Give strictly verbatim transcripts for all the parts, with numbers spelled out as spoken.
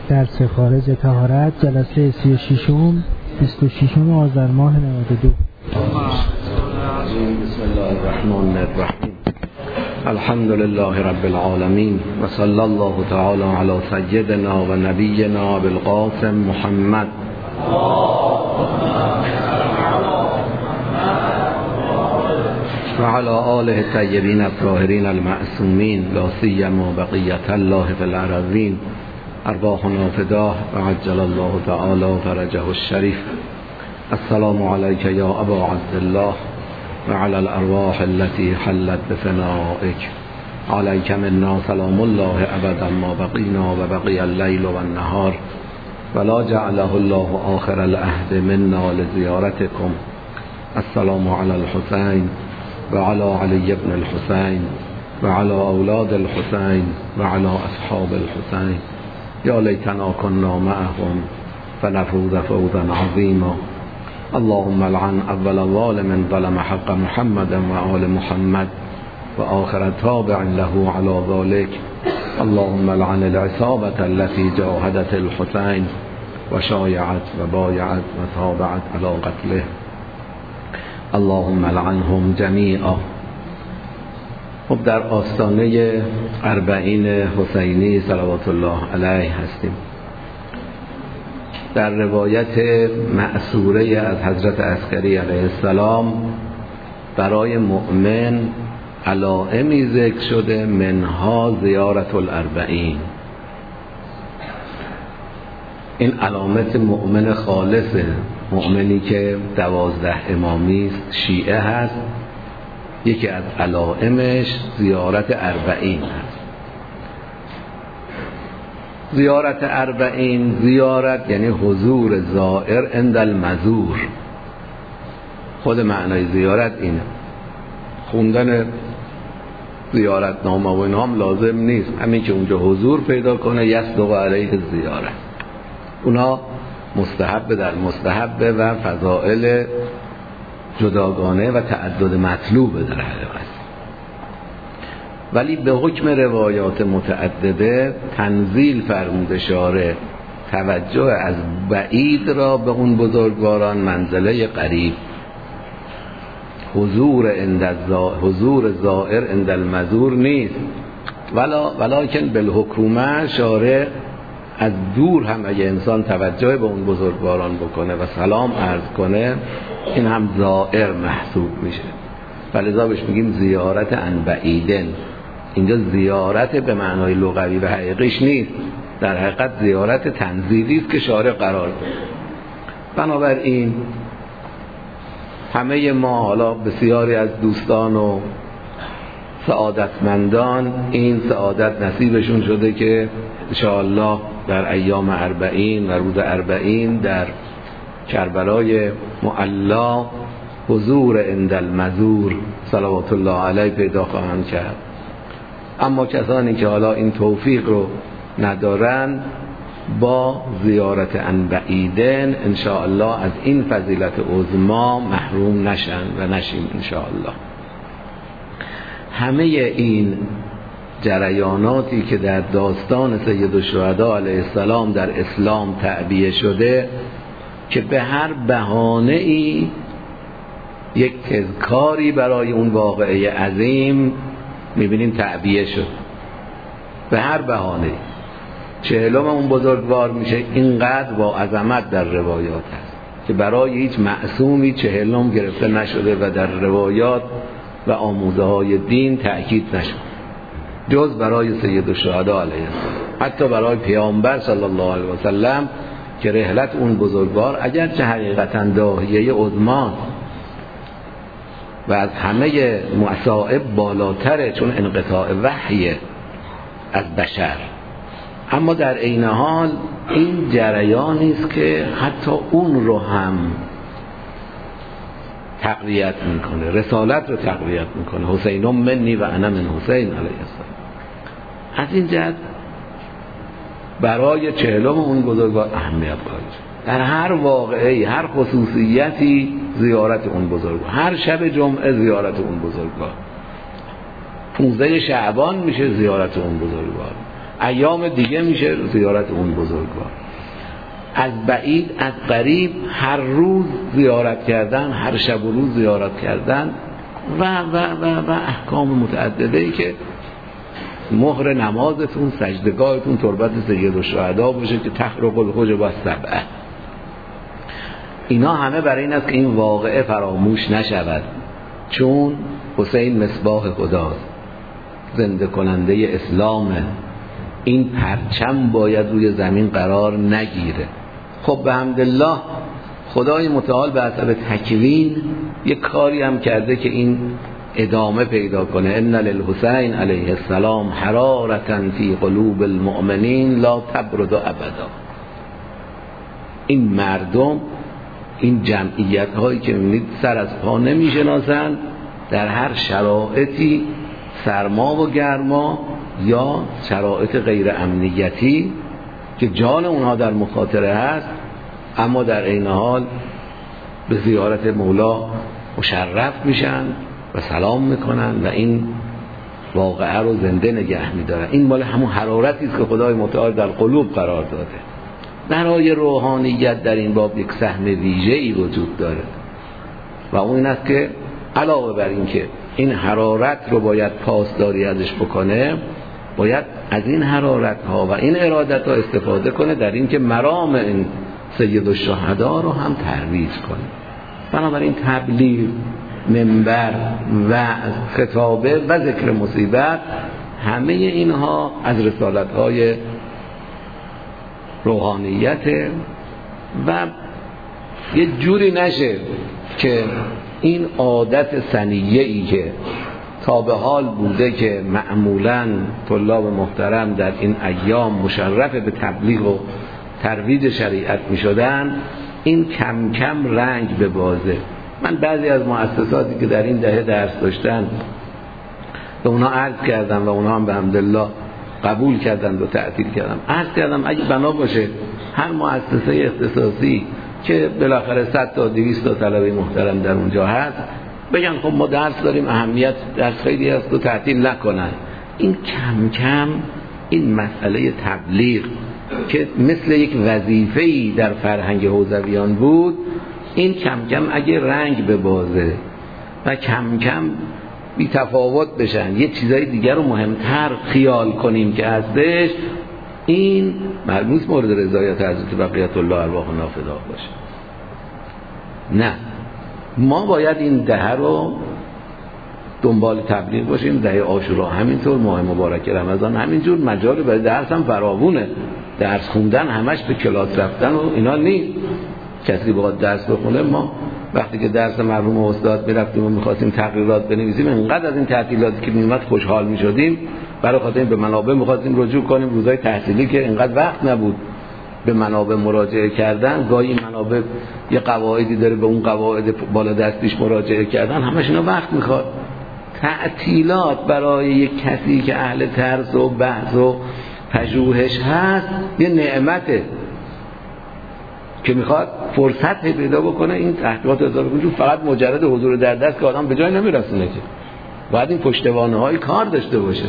درس خارج طهارت جلسه سی و ششم بیست و ششم آذر ماه نود و دو. بسم الله الرحمن الرحیم. الحمد لله رب العالمین و صلی الله تعالی علی سیدنا و نبینا بالقاسم محمد و علی آله الطیبین الطاهرین المعصومین لا سیما بقیة الله فی الارضین ارواحنا فداه و عجل الله تعالی فرجه الشریف. السلام علیک یا ابا عبدالله و علی الارواح التي حلت بفنائک. علیک منا سلام الله ابدا ما بقینا و بقی اللیل و النهار ولا جعله الله آخر العهد منا لزیارتکم. السلام علی الحسین و علی علی ابن الحسین و علی اولاد الحسین و علی اصحاب الحسین. یا لیتنا کنا معهم فنفوز فوزا عظیما. اللهم لعن اول ظالم ظلم حق محمد و آل محمد و آخر تابع له على ذلك. اللهم لعن العصابة التي جاهدت الحسين و شایعت و بایعت و تابعت على قتله. اللهم لعنهم جمیعا. خب در آستانه اربعین حسینی صلوات الله علیه هستیم. در روایت مأثوره از حضرت عسکری علیه السلام برای مؤمن علائمی ذکر شده، منها زیارت الاربعین. این علامت مؤمن خالصه، مؤمنی که دوازده امامی است، شیعه هست. یکی از علائمش زیارت اربعین هست. زیارت اربعین، زیارت یعنی حضور زائر عند المزور. خود معنای زیارت اینه. خوندن زیارت نامه و اینا هم لازم نیست، همین که اونجا حضور پیدا کنه یصدق علیه زیارت. اونا مستحب در مستحب و فضائل جداگانه و تعدد مطلوبه در حقیقت. ولی به حکم روایات متعدده تنزیل فرموده شارع توجه از بعید را به اون بزرگواران منزله قریب. حضور عند الزا... حضور زائر عند المزور نیست، ولا ولکن بالحکومه شارع از دور هم اگه انسان توجه به اون بزرگواران بکنه و سلام عرض کنه، این هم زائر محسوب میشه. ولذا بهش میگیم زیارت عن بعیدن. اینجا زیارت به معنای لغوی و حقیقیش نیست، در حقیقت زیارت تنزیلی است که شارع قرار داده. بنابراین همه ما، حالا بسیاری از دوستان و سعادتمندان این سعادت نصیبشون شده که انشاءالله در ایام اربعین و روز اربعین در کربلای معلا حضور عند المزور صلوات الله علیه پیدا خواهند کرد. اما کسانی که حالا این توفیق رو ندارن با زیارت عن بعیدن انشاءالله از این فضیلت عظما محروم نشن و نشیم انشاءالله. همه این جریاناتی که در داستان سید الشهدا علیه السلام در اسلام تعبیه شده که به هر بهانه‌ای یک تذکاری برای اون واقعه عظیم میبینیم تعبیه شد. به هر بهانه‌ای چهلم اون بزرگوار میشه، اینقدر با عظمت در روایات هست که برای هیچ معصومی چهلم گرفته نشده و در روایات و آموزه های دین تأکید نشد جز برای سید الشهدا علیه السلام. حتی برای پیامبر صلی الله علیه وسلم که رحلت اون بزرگوار اگرچه حقیقتا داهیه عظما و از همه مصائب بالاتره، چون انقطاع وحی از بشر، اما در عین حال این جریانی است که حتی اون رو هم تقویت میکنه، رسالت رو تقویت میکنه. حسین منی و انا من حسین علیه السلام. از این جهت برای چهلم اون بزرگوار اهمیت قائل. در هر واقعی، هر خصوصیتی زیارت اون بزرگوار، هر شب جمعه زیارت اون بزرگوار، پونزده شعبان میشه زیارت اون بزرگوار، ایام دیگه میشه زیارت اون بزرگوار. از بعید از قریب هر روز زیارت کردن، هر شب و روز زیارت کردن و و و و احکام متعدده ای که مهر نمازتون، سجدگاهتون تربت سید الشهدا باشه که تخرق الحجب السبعه. اینا همه برای این است که این واقعه فراموش نشود، چون حسین مصباح خداست، زنده کننده اسلامه. این پرچم باید روی زمین قرار نگیره. خب به حمدالله خدای متعال به حسب تکوین یک کاری هم کرده که این ادامه پیدا کنه. ان للحسین علیه السلام حرارة فی قلوب المؤمنین لا تبرد ابدا. این مردم، این جمعیت هایی که میبینید سر از پا نمیشناسن، در هر شرایطی، سرما و گرما یا شرایط غیر امنیتی که جان اونها در مخاطره هست، اما در این حال به زیارت مولا مشرف میشن و سلام میکنن و این واقعه رو زنده نگه میدارن. این مال همون حرارتی است که خدای متعال در قلوب قرار داده. برای روحانیت در این باب یک سهم ویژه‌ای وجود داره و اون این است که علاوه بر این که این حرارت رو باید پاسداری ازش بکنه، باید از این حرارت ها و این ارادت ها استفاده کنه در این که مرام این سید الشهدا رو هم ترویج کنه. بنابراین تبلیغ، منبر و خطابه و ذکر مصیبت، همه اینها از رسالت های روحانیت و یه جوری نشه که این عادت سنیه‌ای که تا به حال بوده که معمولاً طلاب محترم در این ایام مشرف به تبلیغ و ترویج شریعت می شدن، این کم کم رنگ ببازه. من بعضی از مؤسساتی که در این دهه درس داشتن به اونا عرض کردم و اونا هم به حمدالله قبول کردن و تعطیل کردم. عرض کردم اگه بنا باشه هر مؤسسه اختصاصی که بالاخره صد تا دویست تا طلبه محترم در اونجا هست، بگن خب ما درس داریم، اهمیت درس خیلی هست و تعطیل نکنن. این کم کم این مسئله تبلیغ که مثل یک وظیفه‌ای در فرهنگ حوزویان بود، این کم کم اگه رنگ ببازه و کم کم بی تفاوت بشن، یه چیزای دیگر رو مهمتر خیال کنیم که هستش، این مرموز مورد رضایت حضرت بقیت الله ارواحنا فدا باشه. نه، ما باید این دهه رو دنبال تبلیغ باشیم. دهه عاشورا همینطور، ماه مبارک رمضان همینجور، مجال برای درس هم فراوونه. درس خوندن همش به کلاس رفتن و اینا نیست. کسی بخواد درس بخونه، ما وقتی که درس مرحوم استاد میرفتیم و میخواستیم تقریرات بنویسیم، انقدر از این تعطیلاتی که میومد خوشحال میشدیم، برای خاطر به منابع میخواستیم رجوع کنیم. روزای تحصیلی که انقدر وقت نبود به منابع مراجعه کردن، گاهی منابع یه قواعدی داره، به اون قواعد بالا دستیش مراجعه کردن، همش اینا وقت میخواد. تعطیلات برای یک کسی که اهل ترس و بحث و پژوهش هست یه نعمته که میخواد فرصت پیدا بکنه این تحقیقات اضافه کنه. فقط مجرد حضور در دست که آدم به جای نمیرسونه، که باید این پشتوانه های کار داشته باشه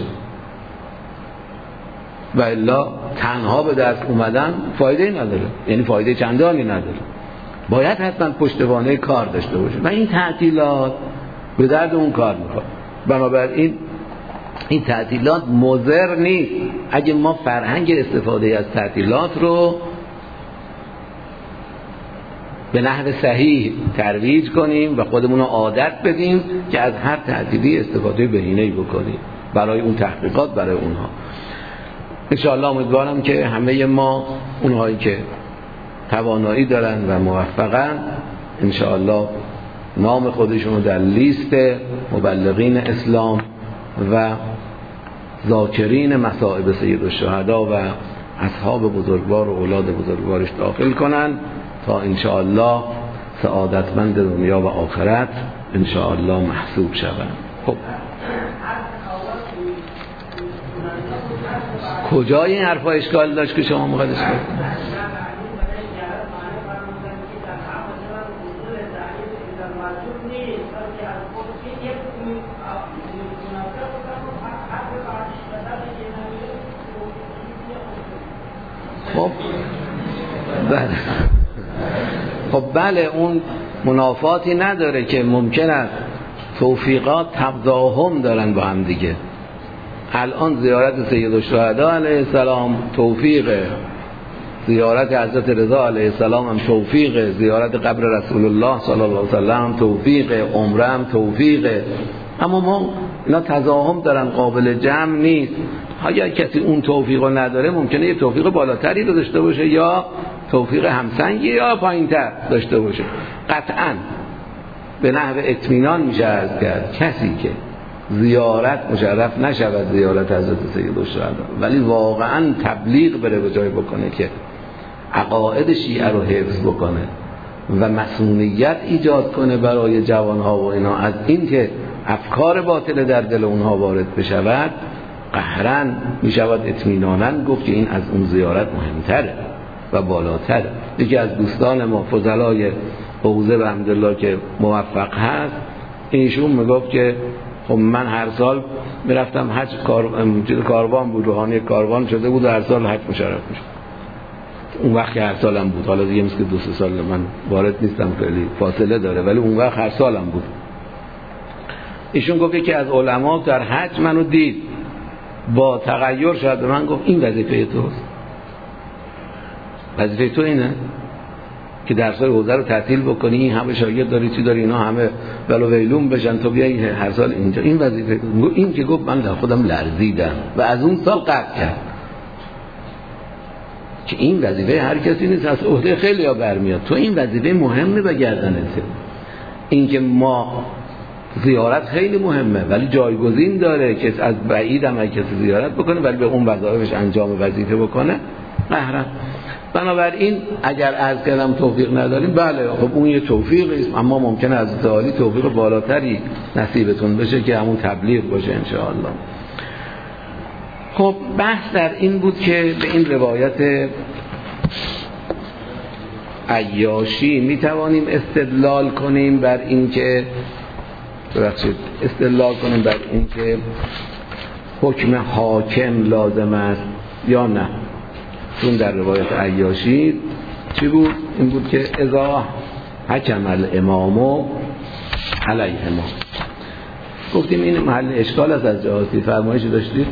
و الا تنها به دست اومدن فایده نداره، یعنی فایده چندانی نداره. باید حتما پشتوانه کار داشته باشه و این تعطیلات به درد اون کار میخواد. بنابراین این تعطیلات مضر نیست اگه ما فرهنگ استفاده از تعطیلات رو به نحو صحیح ترویج کنیم و خودمون رو عادت بدیم که از هر تعطیلی استفاده بهینه‌ای بکنیم برای اون تحقیقات، برای اونها. انشاءالله امیدوارم که همه ما، اونهایی که توانایی دارن و موفقن، انشاءالله نام خودشون رو در لیست مبلغین اسلام و ذاکرین مصائب سید الشهدا و اصحاب بزرگوار و اولاد بزرگوارش داخل کنن تا انشاءالله سعادتمند دنیا و آخرت انشاءالله محسوب شوند. خب کجای این حرفا اشکال داشت که شما مقدس کنید؟ خب بله خب بله اون منافاتی نداره که ممکن است توفیقات تضاهم دارن با هم دیگه. الان زیارت سید الشهدا علیه السلام توفیقه، زیارت حضرت رضا علیه السلام هم توفیقه، زیارت قبر رسول الله صلی الله علیه وسلم توفیقه، عمره هم توفیقه. اما ما اینا تضاهم دارن، قابل جمع نیست. اگر کسی اون توفیق رو نداره ممکنه یه توفیق بالاتری رو داشته باشه یا توفیق همسنگی یا پایین‌تر داشته باشه. قطعاً به نحو اطمینان میشه عرض کرد کسی که زیارت مشرف نشود زیارت حضرت سید الشهدا، ولی واقعا تبلیغ بره به جای بکنه که عقاید شیعه رو حفظ بکنه و مسئولیت ایجاد کنه برای جوانها و اینا از این که افکار باطل در دل اونها وارد بشود، قهراً میشود اطمیناناً گفت که این از اون زیارت مهمتره و بالاتره. یکی از دوستان ما فضلای حوزه به حمدالله که موفق هست، اینشون میگفت که خب من هر سال میرفتم حج، کار... کاروان بود، روحانی کاروان شده بود و هر سال حج مشرف میشد. اون وقت هر سالم بود، حالا دیگه مثل که دو سه سال من وارد نیستم، خیلی فاصله داره، ولی اون وقت هر سالم بود. ایشون گفت که از علما در حج منو دید با تغییر شد به من گفت این وظیفه توست، وظیفه تو اینه که درسای حوزه رو تعطیل بکنی، این همه شاگرد داری چی داری اینا همه ولو ویلون بشن تو بیای هر سال اینجا، این وظیفه تو. این که گفت من در خودم لرزیدم و از اون سال قطع کرد که این وظیفه هر کسی نیست، از عهده خیلی ها برمیاد. تو این وظیفه مهمه به گردنته. این که ما زیارت خیلی مهمه ولی جایگزین داره که از بعید هم کسی زیارت بکنه ولی به اون وظایفش انجام وظیفه بکنه قهرن. بنابراین اگر عرض کردم توفیق نداریم، بله خب اون یه توفیقی است، اما ممکنه از تعالی توفیق بالاتری نصیبتون بشه که همون تبلیغ باشه انشاءالله. خب بحث در این بود که به این روایت عیاشی می توانیم استدلال کنیم بر این که ببخشید استدلال کنیم بر این که حکم حاکم لازم است یا نه. چون در روایت عیاشی چی بود؟ این بود که اذا حکم الامام علیهما. گفتیم این محل اشکال است از جهاتی. فرمایشی داشتید؟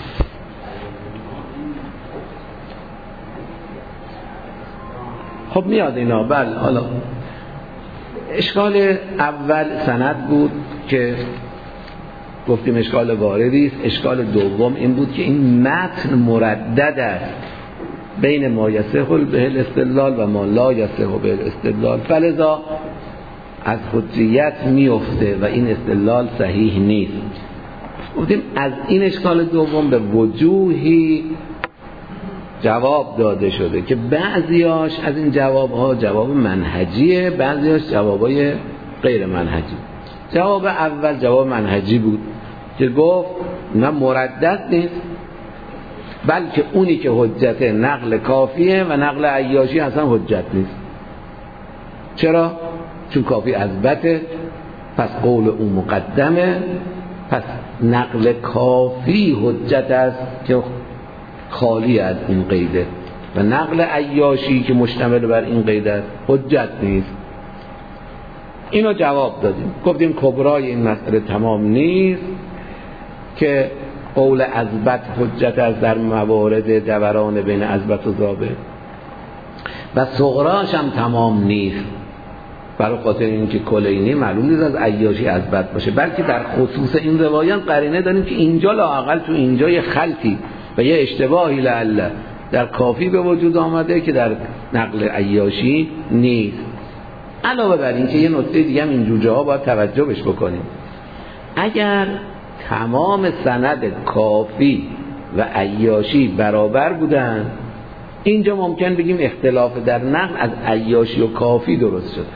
خب میاد اینا. بله حالا اشکال اول سند بود که گفتیم اشکال واردی است. اشکال دوم این بود که این متن مردد است بین ما یصح به الاستدلال و ما لا یصح به الاستدلال، فلذا از حجیت میفته و این استدلال صحیح نیست. گفتیم از این اشکال دوم به وجوهی جواب داده شده که بعضیاش از این جوابها جواب منهجیه، بعضیاش جوابای غیر منهجی. جواب اول جواب منهجی بود که گفت نه مردد نیست، بلکه اونی که حجت نقل کافیه و نقل عیاشی اصلا حجت نیست. چرا؟ چون کافی اثبته، پس قول او مقدمه، پس نقل کافی حجت است که خالی از این قیده و نقل عیاشی که مشتمل بر این قیده است حجت نیست. اینو جواب دادیم. گفتیم کبرای این مسئله تمام نیست که قول اثبت حجت است در موارد دوران بین اثبت و ضابط، و صغراش هم تمام نیست برای خاطر اینکه کلینی معلوم نیست از عیاشی اثبت باشه، بلکه در خصوص این روایان قرینه داریم که اینجا لااقل تو اینجا یه خلطی و یه اشتباهی لعل در کافی به وجود آمده که در نقل عیاشی نیست. علاوه بر این که یه نکته دیگه هم این جوجه ها باید توجه بش بکنیم. اگر تمام سند کافی و عیاشی برابر بودن، اینجا ممکن بگیم اختلاف در نقل از عیاشی و کافی درست شده.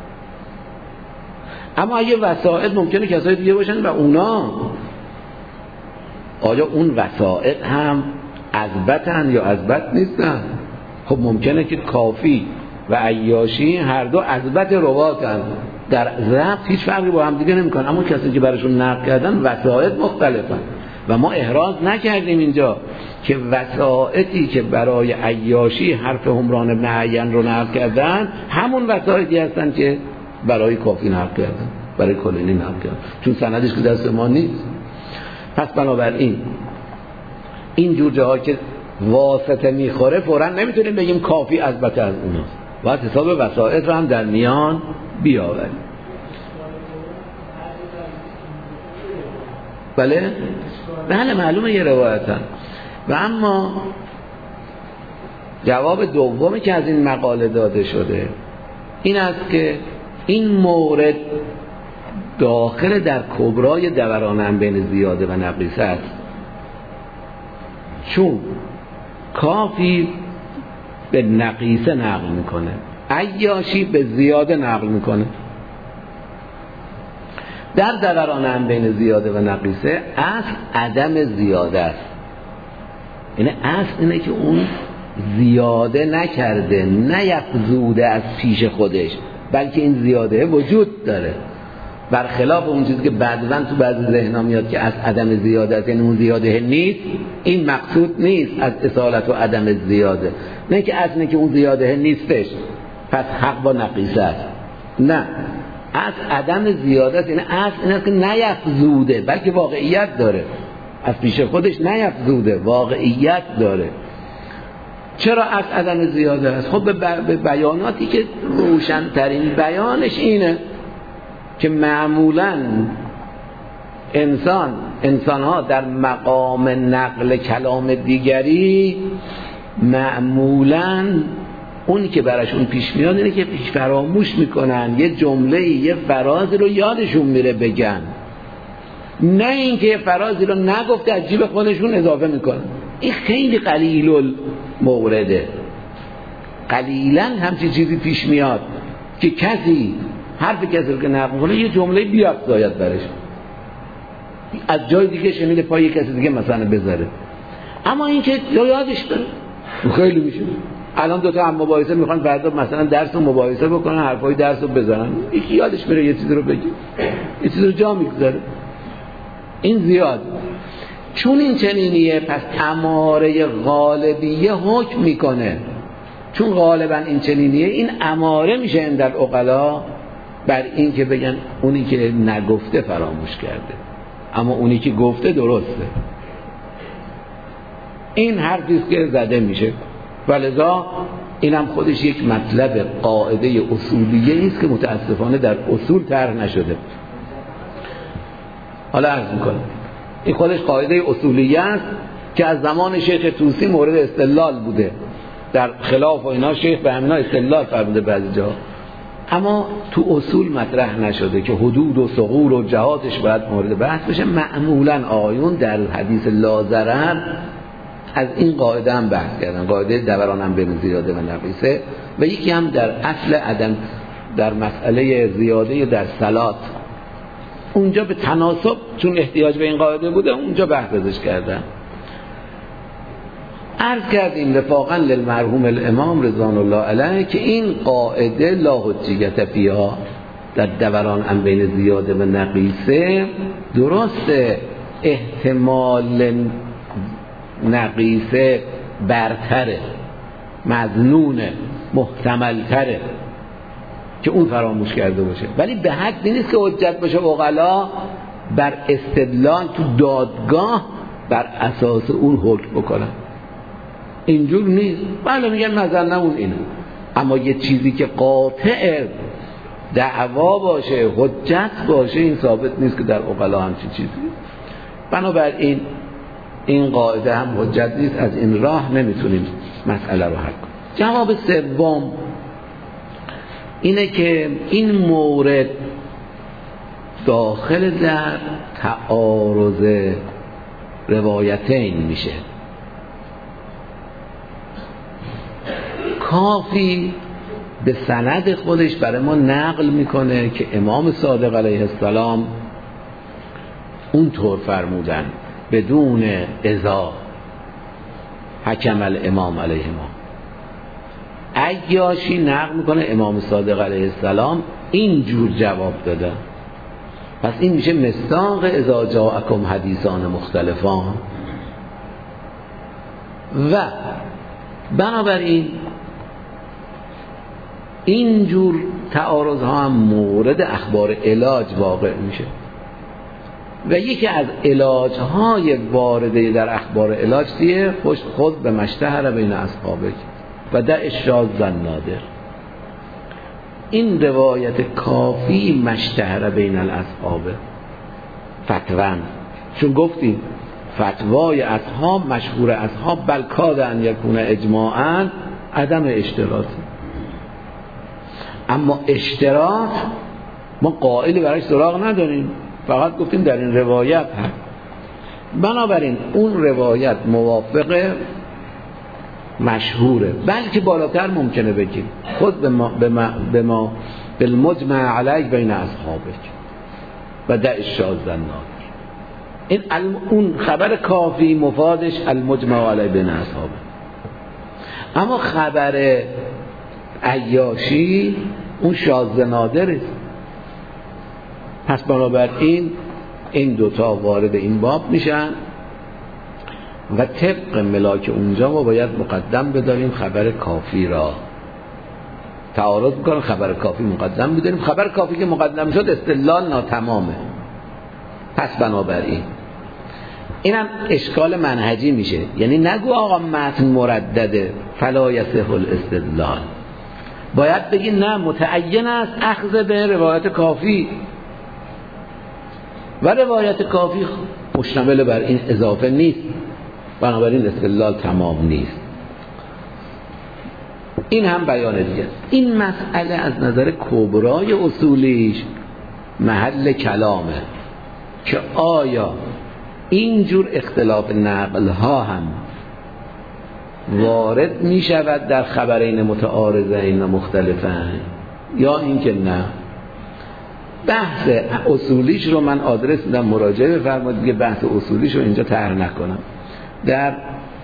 اما اگه وسائط ممکنه کسای دیگه باشن و اونا آیا اون وسائط هم اثبتن یا اثبت نیستن؟ خب ممکنه که کافی و عیاشی هر دو اثبت رواتن، در ضبط هیچ فرقی با هم دیگه نمیکنن، اما کسی که براشون نقل کردن وسائط مختلفن. و ما احراز نکردیم اینجا که وسائطی که برای عیاشی حرف همران بن عین رو نقل کردن همون وسائطی هستن که برای کافی نقل کردن، برای کلینی نقل کردن، چون سندش که دست ما نیست. پس بنابراین این جور جاها که واسطه میخوره فوراً نمیتونیم بگیم کافی البته از اوناست، باید حساب وسائط رو هم در میان بیاوریم. بله بله معلومه یه روایتن. و اما جواب دومی که از این مقاله داده شده این است که این مورد داخل در کبرای دوران بین زیاده و نقیصه است، چون کافی به نقیصه نقل میکنه، عیاشی به زیاده نقل میکنه. در دوران بین زیاده و نقیصه اصل عدم زیاده است، یعنی اصل اینه که اون زیاده نکرده، نیفزوده از پیش خودش، بلکه این زیاده وجود داره، برخلاف اون چیزی که بعضاً تو بعضی ذهن‌ها میاد که از عدم زیاده است، یعنی اون زیاده نیست. این مقصود نیست از اصالت و عدم زیاده، نه که اصلا که اون زیاده نیستش پس حق با نقیصه است، نه، از عدم زیاده است، یعنی اصل این است که نیفزوده بلکه واقعیت داره، از پیش خودش نیفزوده، واقعیت داره. چرا از عدم زیاده است؟ خب به بیاناتی که روشن‌ترین بیانش اینه که معمولاً انسان انسان‌ها در مقام نقل کلام دیگری معمولاً اونی که براشون پیش میاد اینه که پیش فراموش میکنن، یه جمله یه فرازی رو یادشون میره بگن، نه اینکه یه فرازی رو نگفته از جیب خودشون اضافه میکنن. این خیلی قلیل المورده، قلیلاً همچین چیزی پیش میاد که کسی حرف کسی رو که نقل کنه یه جمله بیافزاید برش، از جای دیگه شنیده پای کسی دیگه مثلا بذاره، اما این که یادش داره خیلی میشه. الان دو تا هم مباحثه میخوان فردا مثلا درس رو مباحثه بکنن، حرفای درس رو بزنن، یکی یادش میره یه چیزی رو بگه، یه چیزی رو جا میگذاره. این زیاد، چون این چنینیه پس اماره غالبیه حکم میکنه، چون غالبا این چنینیه این اماره میشه در عقلا بر این که بگن اونی که نگفته فراموش کرده، اما اونی که گفته درسته. این حرفیست که زده میشه، ولذا اینم خودش یک مطلب قاعده اصولیه است که متاسفانه در اصول طرح نشده. حالا عرض میکنم این خودش قاعده اصولیه است که از زمان شیخ طوسی مورد استدلال بوده، در خلاف و اینا شیخ به همینا استدلال فرموده بعضی جا، اما تو اصول مطرح نشده که حدود و ثغور و جهاتش باید مورد بحث بشه. معمولا آیون در حدیث لا ضرر از این قاعده هم بحث کردن، قاعده دوران هم بین زیاده و نقیصه، و یکی هم در اصل عدم در مسئله زیاده در صلات، اونجا به تناسب چون احتیاج به این قاعده بوده اونجا بحث ازش کردن. عرض کردیم رفاقا للمرحوم الامام رضوان الله علیه که این قاعده لا حجیت فیها در دوران هم بین زیاده و نقیصه، درسته احتمال نقیصه برتره، مظنونه، محتملتره که اون فراموش کرده باشه، ولی به حد نیست که حجت باشه عقلا بر استدلال تو دادگاه بر اساس اون حکم بکنن. اینجور نیست. بله میگن مظنمون اینه، اما یه چیزی که قاطع دعوا باشه، حجت باشه، این ثابت نیست که در عقلا همچین چیزی. بنابراین این قاعده هم حجت نیست، از این راه نمیتونیم مسئله رو حل کنیم. جواب سوم اینه که این مورد داخل در تعارض روایتین میشه. کافی به سند خودش برای ما نقل میکنه که امام صادق علیه السلام اونطور فرمودن بدون اذا حکم الامام علیه ما. عیاشی نقل میکنه امام صادق علیه السلام اینجور جواب داده، پس این میشه مصداق اذا جاءکم حدیثان مختلفان. و بنابراین اینجور تعارض ها هم مورد اخبار علاج واقع میشه و یکی از علاج های وارده در اخبار علاج چیه؟ خود به مشتهر بین اصحابک و دع الشاذ النادر. این روایت کافی مشتهر بین الاصحاب فتوان، چون گفتیم فتوای اصحاب مشهور اصحاب بل کاد ان یکون اجماعا عدم اشتراط، اما اشتراط ما قائلی برایش سراغ نداریم، فقط گفتیم در این روایت هست. بنابراین اون روایت موافق مشهوره، بلکه بالاتر ممکنه بگیم خود به ما به ما, به ما بالمجمع علیه بین اصحابک و دع الشاذ النادر. این اون خبر کافی مفادش المجمع علیه بین اصحابک. اما خبر عیاشی اون شاذ نادره. پس بنابراین این دوتا وارد این باب میشن و طبق ملاک اونجا ما باید مقدم بداریم خبر کافی را. تعارض میکنه خبر کافی مقدم بداریم، خبر کافی که مقدم شد استدلال ناتمامه. پس بنابراین اینم اشکال منهجی میشه، یعنی نگو آقا متن مردده فلا یصح الاستدلال، باید بگی نه متعین است اخذ به روایت کافی و روایت کافی مشتمل بر این اضافه نیست، بنابراین استدلال تمام نیست. این هم بیان دیگه. این مسئله از نظر کبرای اصولیش محل کلامه که آیا اینجور اختلاف نقل ها هم وارد می شود در خبرین متعارضین و مختلفین یا اینکه نه. بحث اصولیش رو من آدرس میدم مراجعه بفرمایید دیگه، بحث اصولیش رو اینجا طرح نکنم. در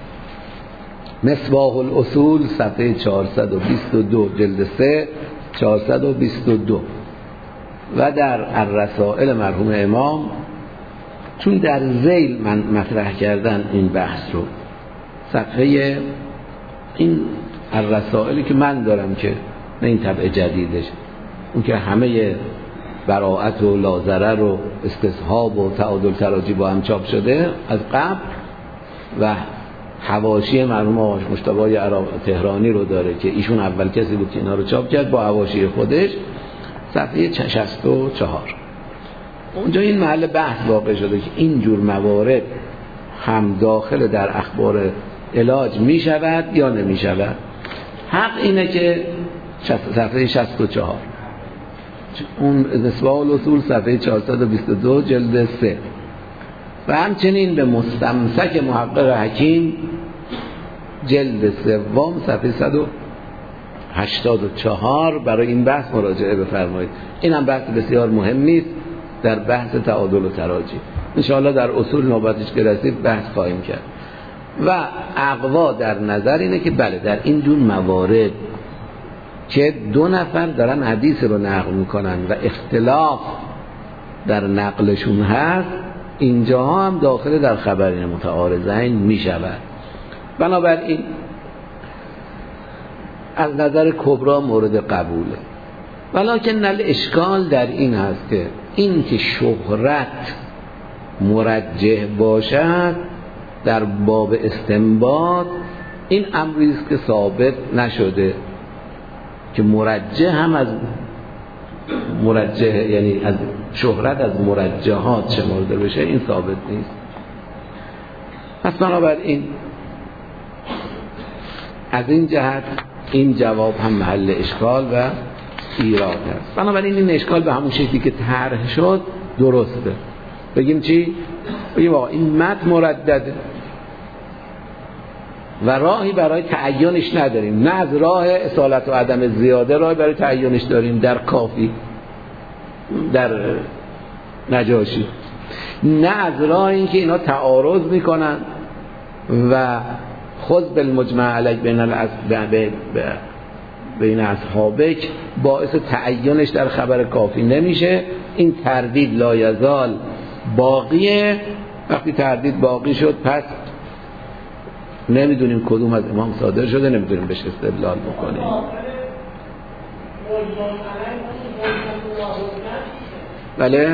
مصباح الاصول صفحه چهارصد و بیست و دو جلد سه چهارصد و بیست و دو و در الرسائل مرحوم امام، چون در ذیل من مطرح کردن این بحث رو، صفحه این الرسائلی که من دارم که نه این طبع جدیدش، اون که همه براءت و لازرر و استصحاب و تعادل تراجی با هم چاپ شده از قبل و حواشی مرحوم آقا مجتبی تهرانی رو داره که ایشون اول کسی بود که اینا رو چاپ کرد با حواشی خودش، صفحه شصت و چهار. اونجا این محل بحث واقع شده که اینجور موارد هم داخل در اخبار علاج می شود یا نمی شود. حق اینه که صفحه شصت و چهار اون مصباح الاصول صفحه چهارصد و بیست و دو جلد سه و همچنین به مستمسک محقق حکیم جلد سوم صفحه صد و هشتاد و چهار برای این بحث مراجعه بفرمایید. این هم بحث بسیار مهم نیست در بحث تعادل و تراجی، انشاءالله در اصول نوبتش که رسید بحث خواهیم کرد. و اقوا در نظر اینه که بله در این جور موارد که دو نفر دارن حدیث رو نقل میکنن و اختلاف در نقلشون هست، اینجا هم داخل در خبرین متعارضین میشود. بنابراین از نظر کبرا مورد قبوله، ولکن الاشکال در این هست که این که شهرت مرجح باشد در باب استنباط، این امری است که ثابت نشده که مرجح هم از مرجح یعنی از شهرت از مرجحات شمرده بشه، این ثابت نیست. پس بنابراین از این جهت این جواب هم محل اشکال و ایراد است. بنابراین این اشکال به همون شکلی که طرح شد درسته. بگیم چی؟ بگیم آقا این متن مردده و راهی برای تعیینش نداریم، نه از راه اصالت و عدم زیاده راهی برای تعیینش داریم در کافی، در نجاشی، نه از راه این که اینا تعارض میکنن و خود بالمجمع علیه بین بین اصحابک باعث تعینش در خبر کافی نمیشه. این تردید لایزال باقیه. وقتی تردید باقی شد پس نمیدونیم کدوم از امام صادر شده، نمیدونیم بهش استدلال بکنیم. بله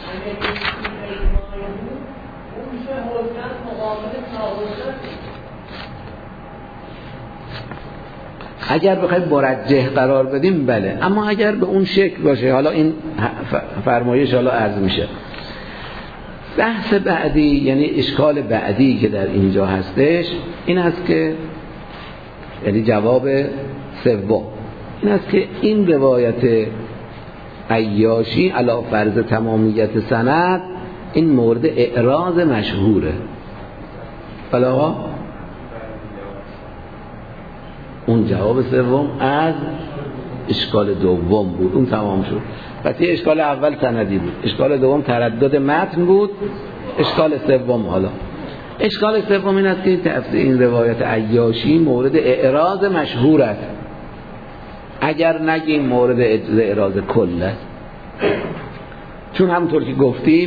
اگر بخوایم مرجح قرار بدیم بله، اما اگر به اون شکل باشه، حالا این فرمایش حالا عرض میشه. بحث بعدی یعنی اشکال بعدی که در اینجا هستش این است که یعنی جواب سوم این است که این روایت عیاشی علی فرض تمامیت سند این مورد اعراض مشهوره. بله آقا اون جواب سوم از اشکال دوم بود، اون تمام شد. پس اشکال اول سندی بود، اشکال دوم تردد متن بود، اشکال سوم حالا اشکال سوم این است که تفسیر این روایت عیاشی مورد اعراض مشهور است، اگر نگیم مورد اعراض کل است. چون همونطور که گفتیم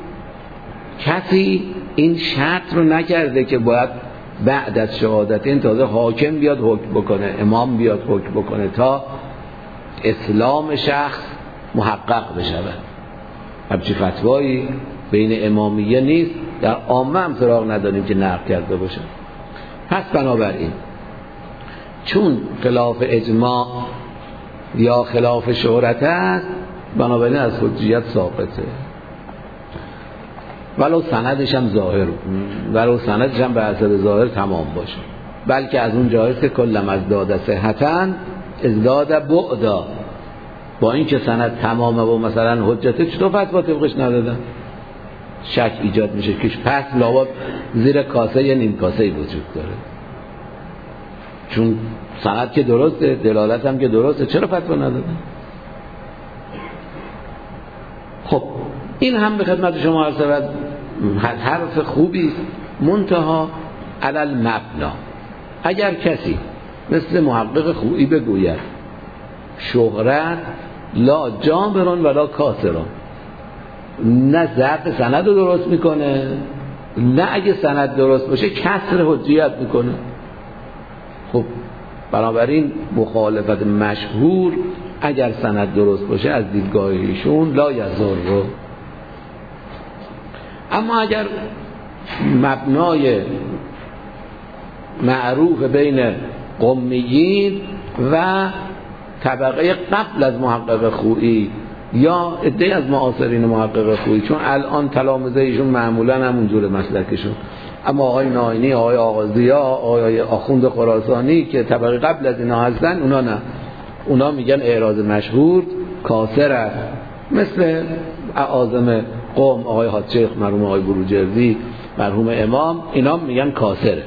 کسی این شرط رو نکرده که باید بعد از شهادت این تازه حاکم بیاد حکم بکنه، امام بیاد حکم بکنه تا اسلام شخص محقق بشود. همچی فتوایی بین امامیه نیست، در عامه هم سراغ نداریم که نقل کرده باشه. پس بنابراین چون خلاف اجماع یا خلاف شهرت است بنابراین از حجیت ساقطه، ولو سندش هم ظاهر ولو سندش هم به حسب ظاهر تمام باشه، بلکه از اون جایست که کلم از داده صحتاً ازداد بعدا. با این که سند تمامه و مثلا حجته چطور فتوا طبقش ندادن؟ شک ایجاد میشه که پس لابد زیر کاسه یا نیم کاسه وجود داره. چون سند که درسته، دلالت هم که درسته، چرا فتوا ندادن؟ خب این هم به خدمت شما عرض شود حرف خوبی منتها علل مبنا. اگر کسی مثل محقق خویی بگوید شهرت لا جابرون ولا کاسرون، نه ضبط سند رو درست میکنه، نه اگه سند درست باشه کسر حجیت میکنه. خب بنابراین مخالفت مشهور اگر سند درست باشه از دیدگاه ایشون لا یضر رو. اما اگر مبنای معروف بین قمیین و طبقه قبل از محقق خویی یا عده‌ای از معاصرین محقق خویی، چون الان تلامذه ایشون معمولا همونجور مسلکشون، اما آقای ناینی، آقای آغازیا، آقای آخوند خراسانی که طبقه قبل از اینا هستن، اونا نه، اونا میگن اعراض مشهور کاسر است. مثل اعاظم قوم آقای حاجی مرحوم آقای بروجردی مرحوم امام، اینا میگن کاسره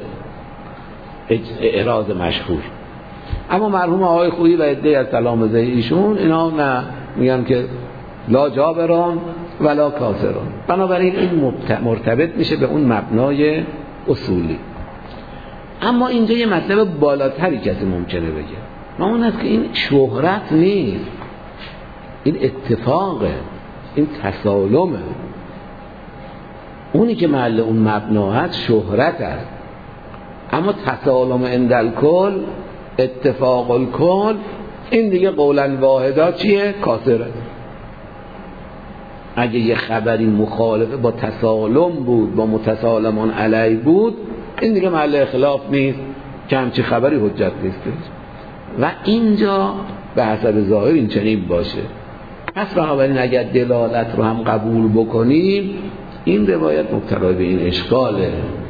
اعراض مشهور. اما مرحوم آقای خویی و عده‌ای از تلامذه ایشون اینا نه، میگن که لا جابران ولا کاسران. بنابراین این مرتبط میشه به اون مبنای اصولی. اما اینجا یه مطلب بالاتری کسی ممکنه بگه، و اون است که این شهرت نیست، این اتفاقه، این تسالمه. اونی که محل اون مبنا هست شهرت است، اما تسالم اندل کل، اتفاق الکل، این دیگه قولا واحدا چیه؟ کاسره. اگه یه خبری مخالفه با تسالم بود، با متسالمان علی بود، این دیگه محل اختلاف نیست که همچی خبری حجت نیست. و اینجا به حسب ظاهر این چنین باشه. پس بنابراین اگر دلالت رو هم قبول بکنیم این روایت مبتلا به این اشکاله.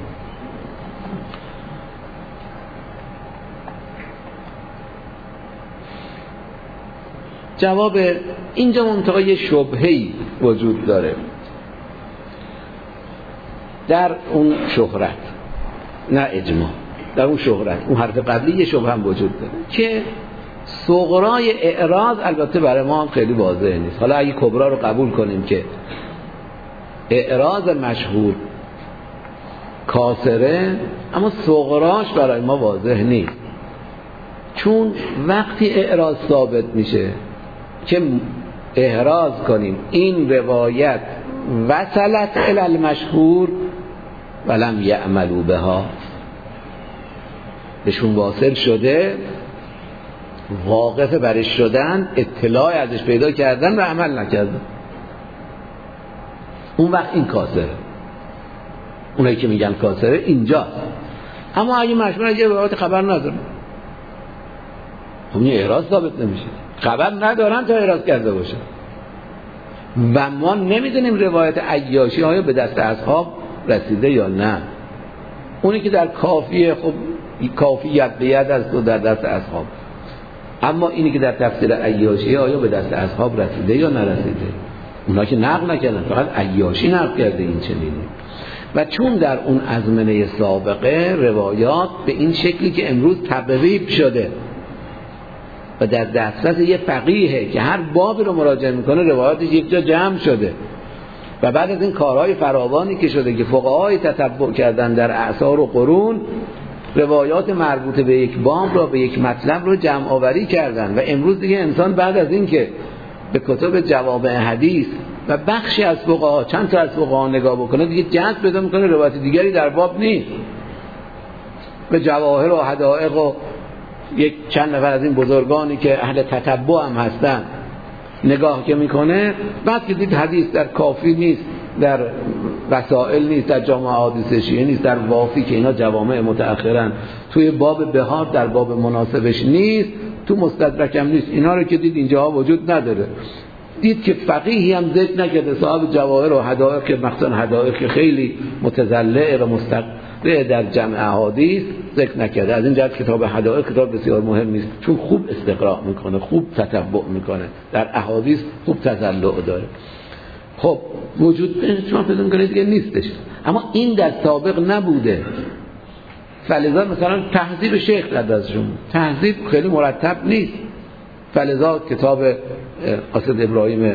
جواب اینجا منطقه یه شبهه‌ای وجود داره در اون شهرت، نه اجماع، در اون شهرت، اون حرف قبلی یه شبهه هم وجود داره که صغرای اعراض البته برای ما هم خیلی واضح نیست. حالا اگه کبرا رو قبول کنیم که اعراض مشهور کاسره، اما صغراش برای ما واضح نیست. چون وقتی اعراض ثابت میشه که احراز کنیم این روایت وصلت الی المشهور ولم یعملوا بها، بهشون واصل شده، واقف برش شدن، اطلاع ازش پیدا کردن و عمل نکردن، اون وقت این کاسره. اونایی که میگن کاسره اینجا. اما اگه مشمول اگه روایت خبر ندارن، خب این احراز ثابت نمیشه. خبر ندارن تا احراز کرده باشه و ما نمیدونیم روایت عیاشی آیا به دست اصحاب رسیده یا نه. اونی که در کافیه، خب کافیت به ید است و در دست اصحاب. اما اینی که در تفسیر عیاشی آیا به دست اصحاب رسیده یا نرسیده، اونا که نقل نکردن، فقط عیاشی نقل کرده این چنینی. و چون در اون ازمنه سابقه روایات به این شکلی که امروز تبریب شده و در دسترس یه فقیهه که هر بابی رو مراجعه میکنه روایاتش یک جا جمع شده و بعد از این کارهای فراوانی که شده که فقهای تتبع کردن در اعصار و قرون، روایات مربوط به یک باب را به یک مطلب رو جمع آوری کردن. و امروز دیگه انسان بعد از این که به کتب جوامع حدیث و بخشی از فقها، چند تا از فقها نگاه بکنه، دیگه جذب پیدا میکنه روایت دیگری در باب نیست. به جواهر و حدائق و یک چند نفر از این بزرگانی که اهل تتبع هم هستن نگاه که میکنه، بعد که دید حدیث در کافی نیست، در وسائل نیست، در جامع احادیث شیعه نیست، در وافی که اینا جوامع متأخرن، توی باب بهار در باب مناسبش نیست، تو مستدرک هم نیست، اینا رو که دید اینجاها وجود نداره. دید که فقیهی هم ذکر نکرده، صاحب جواهر و حدائق که مخصوصا حدائق خیلی متضلع و مستقر در جمع احادیث ذکر نکرده. از این جهت کتاب حدائق کتاب بسیار مهمی است، چون خوب استقراء میکنه، خوب تتبع میکنه، در احادیث خوب تضلع داره. خب وجود شما پیدا میکنه دیگه نیستش. اما این در سابق نبوده. فلذا مثلا تهذیب شیخ در دستشون، تهذیب خیلی مرتب نیست. فلذا کتاب قاصد ابراهیم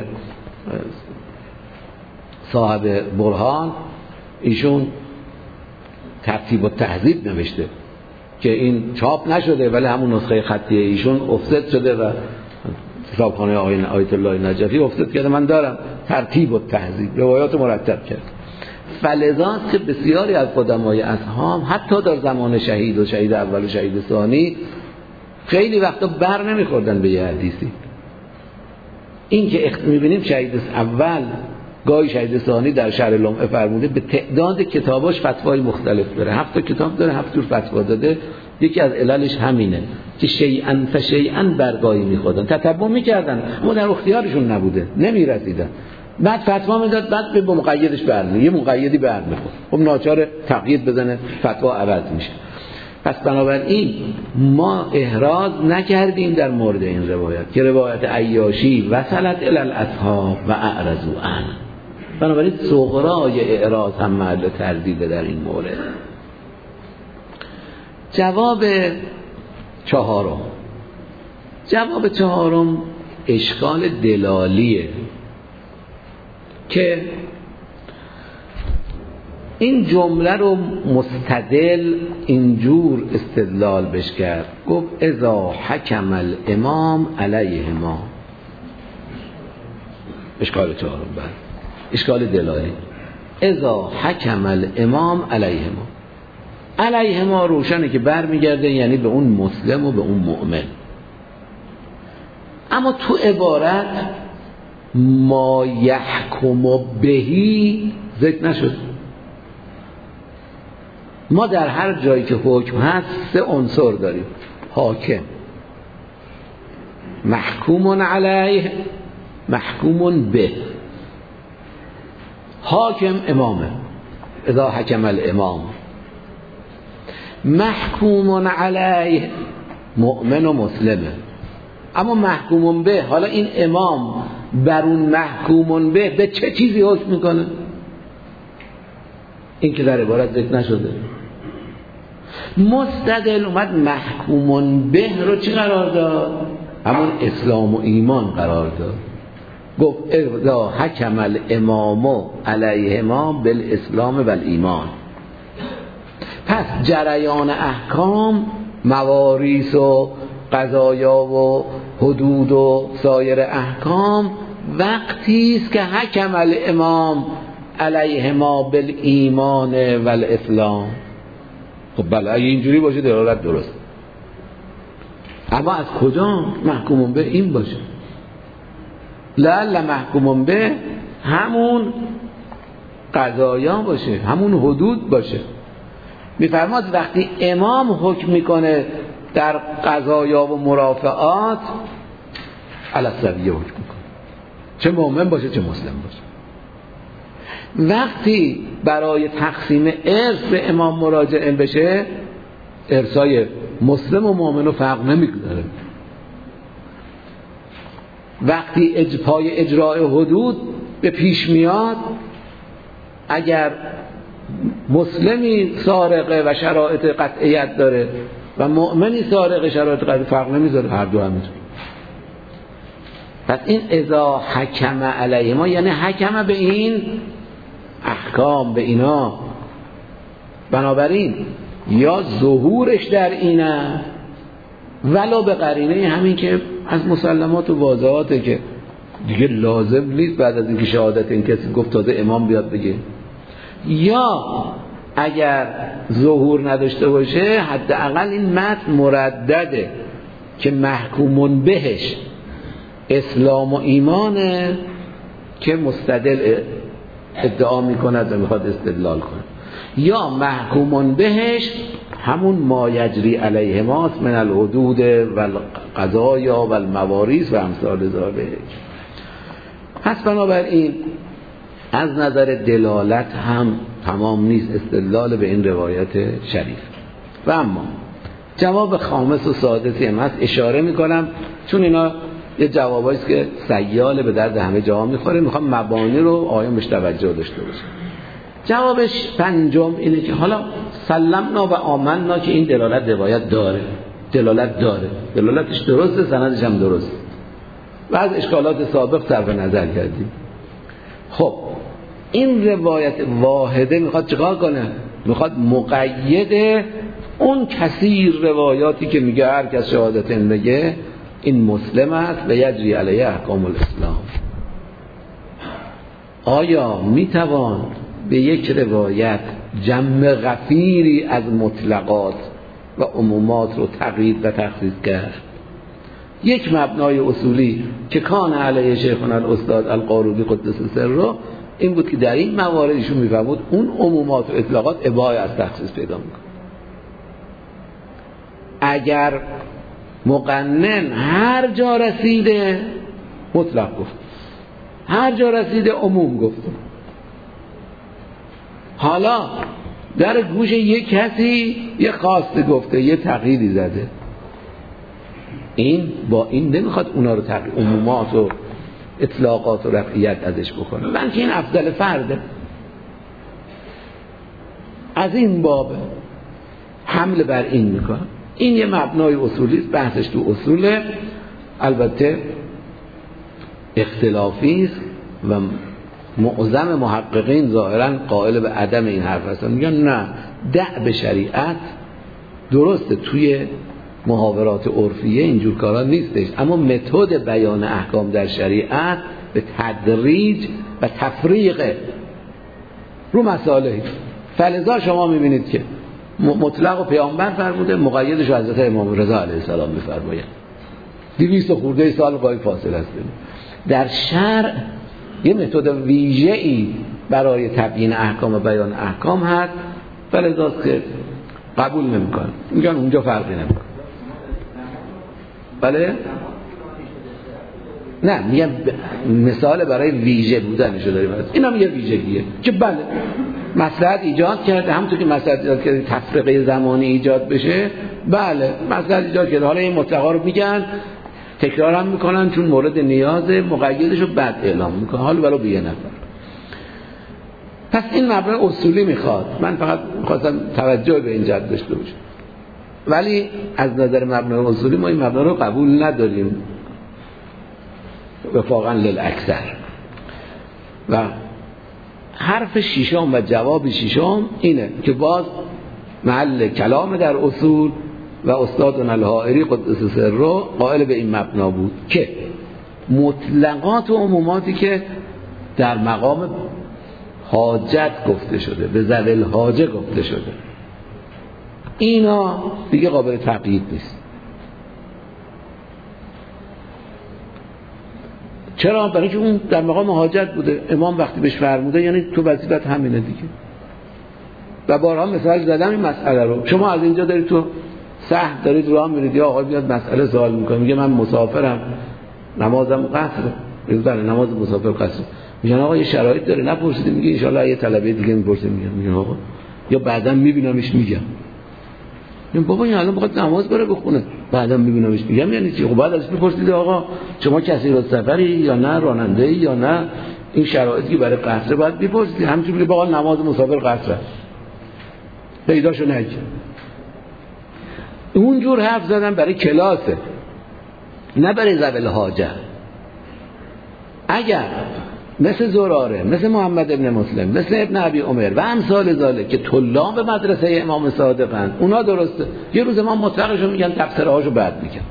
صاحب برهان ایشون ترتیب و تهذیب نوشته که این چاپ نشده ولی همون نسخه خطی ایشون افسد شده و کتابخانه آقای آیت الله نجفی افسد کرده. من دارم ترتیب و تهذیب، روایات مرتب کرد. فلذاست که بسیاری از قدمای اصحاب حتی در زمان شهید و شهید اول و شهید ثانی خیلی وقتا بر نمیخوردن به یه حدیثی. این که میبینیم شهید اول گاهی شهید ثانی در شرح لمعه فرموده به تعداد کتاباش فتوای مختلف داره، هفت تا کتاب داره، هفت جور فتوا داده. یکی از عللش همینه که شیئا فشیئا برگاهی میخوردن، تتبع میکردن اما در اختیارشون نبوده، نمیرسیدن. بعد فتوا میداد، بعد به مقیدش برمی یه مقیدی برمیخورد، خب ناچار تقیید بزنه، فتوا عوض میشه. پس بنابراین ما احراز نکردیم در مورد این روایت که روایت عیاشی وصلت الی الاصحاب و اعرضوا عنه. بنابراین صغرای اعراض هم محل تردید در این مورد. جواب چهارم جواب چهارم اشکال دلالیه که این جمله رو مستدل اینجور استدلال بش کرد، گفت اذا حکم الامام علیهما. اشکال چهارم بعد اشکال دلالی، اذا حکم الامام علیهما. علیهما روشنه که برمیگرده یعنی به اون مسلم و به اون مؤمن. اما تو عبارت ما یحکم بهی ذکر نشد. ما در هر جایی که حکم هست سه عنصر داریم: حاکم، محکوم علیه، محکوم به. حاکم امامه، اذا حکم الامام. محکوم علیه مؤمن و مسلمه. اما محکوم به، حالا این امام بر اون محکوم به به چه چیزی حکم میکنه؟ این که در عبارت ذکر نشده. مستدل اومد محکوم به رو چی قرار داد؟ همون اسلام و ایمان قرار داد. گفت اذا حکم الامام علیهما بالاسلام و الایمان. پس جریان احکام، مواریث و قضایا و حدود و سایر احکام وقتی است که حکم الامام علیهما بالایمان والاسلام. خب بله اگه اینجوری باشه دلالت درست، اما از کجا محکومون به این باشه؟ لعل محکومون به همون قضایا باشه، همون حدود باشه. میفرماد وقتی امام حکم میکنه در قضایا و مرافعات علی السویه حکم میکنه، چه مؤمن باشه چه مسلم باشه. وقتی برای تقسیم ارث به امام مراجعه بشه، ارثای مسلم و مؤمن رو فرق نمیکنه. وقتی اج پای اجرای حدود به پیش میاد، اگر مسلمی سارقه و شرایط قطعیت داره و مؤمنی سارقه شرایط قطعیت، فرق نمیذاره، هر دو همینطور. پس این اذا حکم علیه ما یعنی حکم به این احکام، به اینا. بنابراین یا ظهورش در اینه ولا به قرینه همین که از مسلمات و واضحاته که دیگه لازم نیست بعد از اینکه شهادت این کسی گفت تازه امام بیاد بگه، یا اگر ظهور نداشته باشه حداقل این متن مردده که محکومون بهش اسلام و ایمانه که مستدل ادعا میکند و میخواد استدلال کنه، یا محکومون بهش همون ما یجری علیه ماست من الحدود و القضایا و المواریث و امثال ذالک. پس بنابراین از نظر دلالت هم تمام نیست استدلال به این روایت شریف. و اما جواب خامس و سادسی هم هست، اشاره میکنم چون اینا یه جوابایی است که سیال به درد همه جا میخوره، میخوام مبانی رو آیان بهش توجه داشته باشه. جوابش پنجم اینه که حالا سلمنا و آمنا که این دلالت روایت داره، دلالت داره، دلالتش درسته، سندش هم درست و از اشکالات سابق صرف نظر کردیم. خب این روایت واحده میخواد چیکار کنه؟ میخواد مقید اون کثیر روایاتی که میگه هر کس شهادتین بگه این مسلم است و یجری علیه احکام الاسلام. آیا میتوان به یک روایت جمع غفیری از مطلقات و عمومات رو تقیید و تخصیص کرد؟ یک مبنای اصولی که کان علیه شیخنا الاستاد القاروبی قدس سره این بود که در این موارد ایشون میفهمود اون عمومات و اطلاقات اباحه از تخصیص پیدا میکنه. اگر مقنن هر جا رسیده مطلق گفت، هر جا رسیده عموم گفت، حالا در گوش یک کسی یه خواسته گفته، یه تقییدی زده، این با این نمیخواد اونا رو تقیید عمومات و اطلاقات و رفعیت ازش بکنه، بلکه این افضل فرده. از این باب حمل بر این میکنه. این یه مبنای اصولی است، بحثش تو اصوله، البته اختلافی است و معظم محققین ظاهرا قائل به عدم این حرف هستن، میگن نه دع به شریعت درسته، توی محاورات عرفیه اینجور کارا نیستش، اما متد بیان احکام در شریعت به تدریج و تفریق رو مسائل. فلذا شما میبینید که مطلق و پیامبر فرموده، مقیدش و حضرت امام رضا علیه السلام میفرمایند، دویست خورده سال قای فاصله است. در شرع یه متد ویژه‌ای برای تبیین احکام و بیان احکام هست، فلذا که قبول نمیکنه، میگن اونجا فرقی نمیکنه. بله؟ نه میگم مثال برای ویژه بودنشو داریم، این هم یه ویژگیه که بله مصلحت ایجاد کرده، همونطور که مصلحت ایجاد کرده تفریقه زمانی ایجاد بشه، بله مصلحت ایجاد کرده. حالا این مطلقا رو میگن تکرار هم میکنن چون مورد نیاز، مقیدشو بعد اعلام میکنن، حالا برای بیه نفر. پس این مبنای اصولی میخواد، من فقط میخواستم توجه به این جد داشته باشم، ولی از نظر مبنای اصولی ما این مبنا رو قبول نداریم وفاقا للاکثر. و حرف ششم و جواب ششم اینه که باز محل کلام در اصول و استادنا الحائری قدس سره قائل به این مبنا بود که مطلقات و عموماتی که در مقام حاجت گفته شده، به ذوی الحاجه گفته شده، اینا دیگه قابل تقیید نیست. چرا؟ برای که اون در مقام حاجت بوده، امام وقتی بهش فرموده یعنی تو وظیفت همینه دیگه. و بارها مثال زدم این مسئله رو. شما از اینجا دارید تو صحن دارید راه میرید، یا آقا میاد مسئله سوال میکنه، میگه من مسافرم نمازم قصره، بله نماز مسافر قصره، میگن آقا یه شرایط داره نپرسیدیم، میگه ان شاء الله یه طلبه دیگه میپرسه، میگم میگن آقا یا بعداً میبینمش میگم. میگم بابا این الان بخواد نماز بره بخونه، بعداً میبینمش میگم یعنی چی؟ خب بعد ازش میپرسید آقا شما کسی رو سفری یا نه راننده ای یا نه، این شرایطی که برای قصر باید بپرسید. همینجوری میگه آقا نماز مسافر قصره، پیداشو نگی. اونجور حرف زدن برای کلاسه، نه برای ذوی الحاجه. اگر مثل زراره، مثل محمد ابن مسلم، مثل ابن ابی عمر و امثال ذالک که طلاب مدرسه امام صادقند، اونا درسته، یه روز ما مطلقشو میگن، تفسیره هاشو بعد میگن.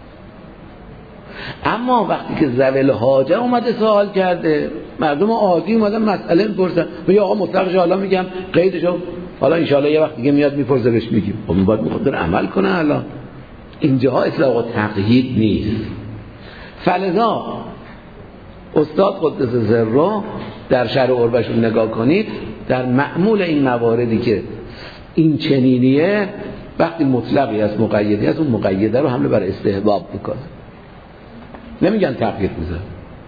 اما وقتی که ذوی الحاجه اومده سوال کرده، مردم عادی اومدن مسئله میپرسن، میگه آقا مطلقش حالا میگم، قیدشو حالا ان شاء الله یه وقت دیگه میاد میپرسه بهش میگیم. خب این باید میخواد عمل کنه. الان اینجاها اطلاق و تقیید نیست. فلذا استاد قدس سره در شرح عربشون نگاه کنید، در معمول این مواردی که این چنینیه، وقتی مطلقی از مقیدی از اون مقیده رو حمله بر استحباب میکنه، نمیگن تقیید میذاره،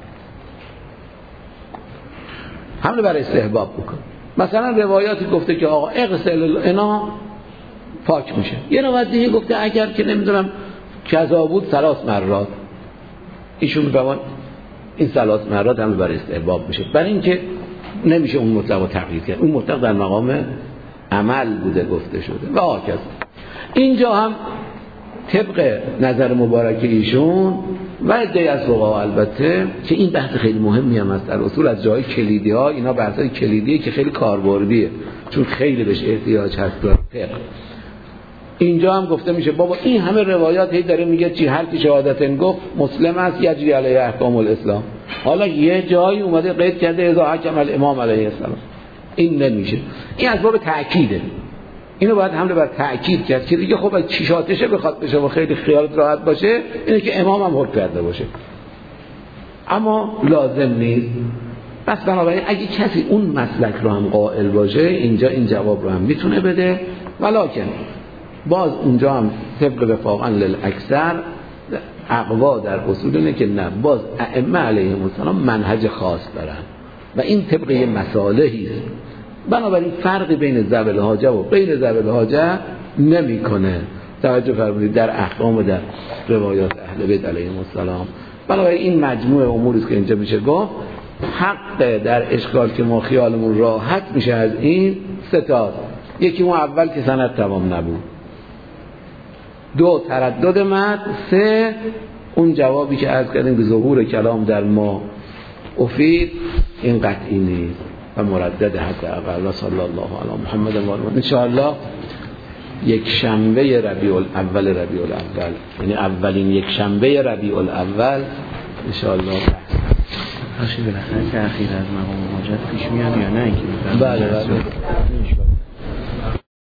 حمله بر استحباب میکنه. مثلا روایاتی گفته که آقا اغسل الانا پاک میشه، یه روایت دیگه گفته اگر که نمیدونم کذا بود ثلاث مرات، ایشون میگن این ثلاث مرات هم برای استحباب میشه، برای اینکه نمیشه اون مطلق رو تقیید کرد، اون مطلق در مقام عمل بوده گفته شده و آکس. اینجا هم طبق نظر مبارک ایشون و عده‌ای از فقها البته که این بحث خیلی مهمی هم است، در اصول از جای کلیدی ها، اینا بحثای کلیدیه که خیلی کاربردیه چون خیلی بهش احتیاج هست. فقه اینجا هم گفته میشه بابا این همه روایات هی داره میگه چی، هر کی شهادتن گفت مسلم است یجری علیه احکام الاسلام، حالا یه جایی اومده قید کرده اذا حکم الامام علیه السلام، این نمیشه، این از باب تأکیده، اینو باید حمله بر تأکید کرد که دیگه خب از چیشاتشه بخواد بشه و خیلی خیالت راحت باشه، اینه که امام هم حکم کرده باشه، اما لازم نیست. پس بنابراین اگه کسی اون مسلک رو هم قائل باشه، اینجا این جواب رو هم میتونه بده، ولکن باز اونجا هم طبق وفاقا للاکثر اقوا در اصول اینه که نه، باز ائمه علیهم السلام منهج خاص دارن و این طبق یه مصالحی است، بنابراین فرقی بین ذوی الحاجه و غیر ذوی الحاجه نمیکنه. توجه فرمودید در احکام و در روایات اهل بیت علیهم السلام. بنابراین این مجموعه اموری است که اینجا میشه گفت حق در اشکال که ما خیالمون راحت میشه از این ستاد. یکی اون اول که سند تمام نبود، دو تردد مد، سه اون جوابی که عرض کردیم که ظهور کلام در ما افید، این قطعی نیست و مردد حتی اقل. صلی الله علی محمد و آله. ان شاء الله یک شنبه ربیع الاول ربیع الاول یعنی اولین یک شنبه ربیع الاول ان شاء الله باشه. بالاخره تأخیر از مقام حاجت پیش میاد یا نه؟ بله بله.